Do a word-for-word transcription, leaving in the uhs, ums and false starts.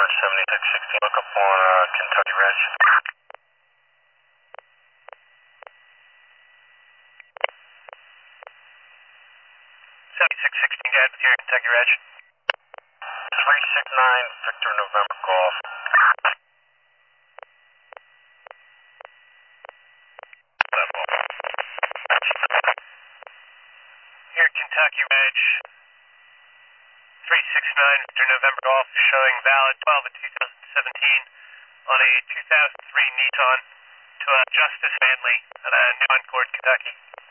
seventy-six sixteen, look up on uh, Kentucky Ranch. seventy-six sixteen, guys, with you at Kentucky Ranch. three six nine, Victor November Golf. Here at Kentucky Ranch, three six nine, Victor November Golf, showing valid twelve of two thousand seventeen on a two thousand three Nissan to uh, Justice Manley at uh, New Concord, Kentucky.